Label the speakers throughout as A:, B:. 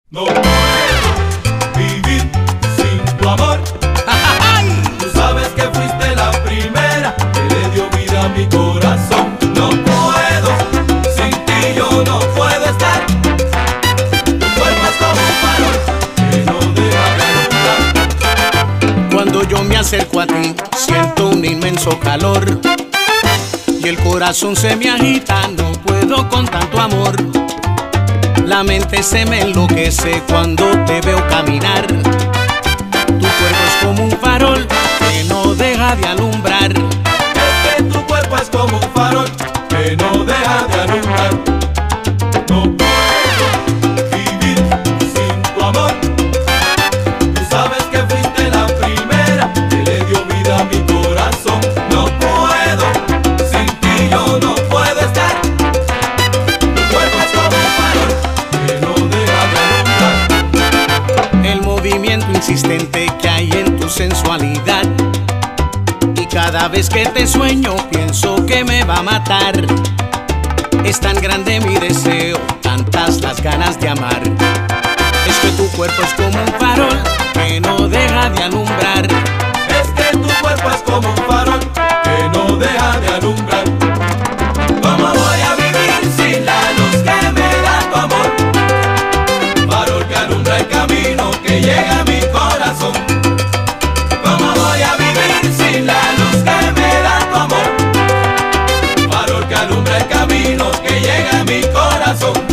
A: No puedo vivir sin tu amor. Tú sabes que fuiste la primera que le dio vida a mi corazón. No puedo, sin ti yo no puedo estar. Tu cuerpo es como un farol que no deja de alumbrar.
B: Cuando yo me acerco a ti, siento un inmenso calor y el corazón se me agita, no puedo con tanto amor. La mente se me enloquece cuando te veo caminar. Tu cuerpo es como un farol que no deja de alumbrar.
A: Es que tu cuerpo es como un farol que no deja de alumbrar. No puedo vivir sin tu amor. Tú sabes que fuiste la primera que le dio vida a mi corazón. No puedo, sin ti yo no puedo estar. Tu cuerpo es como un farol que no deja de alumbrar.
B: El movimiento insistente que hay en tu sensualidad, y cada vez que te sueño pienso que me va a matar. Es tan grande mi deseo, tantas las ganas de amar. Es que tu cuerpo es como un farol que no deja de alumbrar.
A: Es que tu cuerpo es como un farol que no deja de alumbrar. ¿Cómo voy a vivir sin la luz que me da tu amor? Farol que alumbra el camino que llega a mi corazón. ¿Cómo voy a vivir sin la luz que me da tu amor? Farol que alumbra el camino que llega a mi corazón.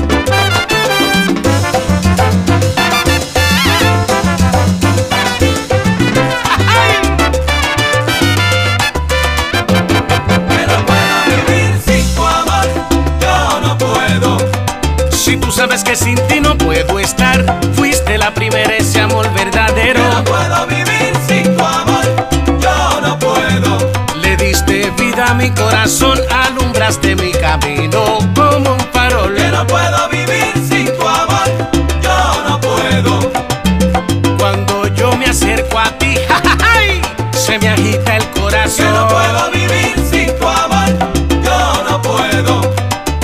B: Si tú sabes que sin ti no puedo estar, fuiste la primera, ese amor verdadero.
A: Yo no puedo vivir sin tu amor, yo no puedo.
B: Le diste vida a mi corazón, alumbraste mi camino como un farol.
A: Yo no puedo vivir sin tu amor, yo no puedo.
B: Cuando yo me acerco a ti, se me agita el corazón.
A: Yo no puedo vivir sin tu amor, yo no puedo.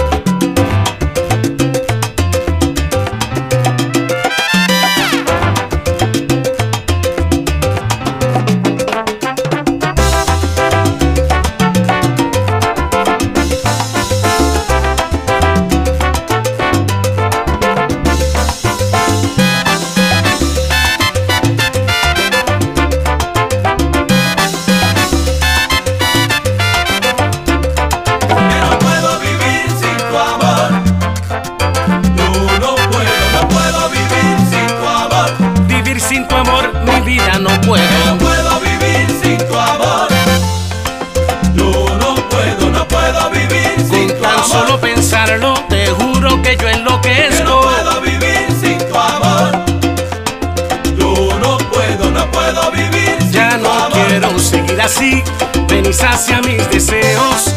B: Sin tu amor mi vida no puedo.
A: No puedo vivir sin tu amor. Yo no puedo vivir sin tu amor.
B: Con tan solo pensarlo, te juro que yo enloquezco.
A: No puedo vivir sin tu amor. Yo no puedo vivir sin tu amor.
B: Ya no quiero seguir así, ven y sacia mis deseos.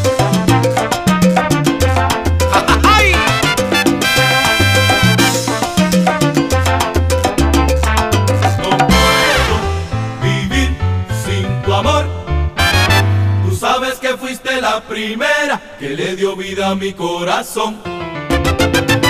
A: Tú sabes que fuiste la primera que le dio vida a mi corazón.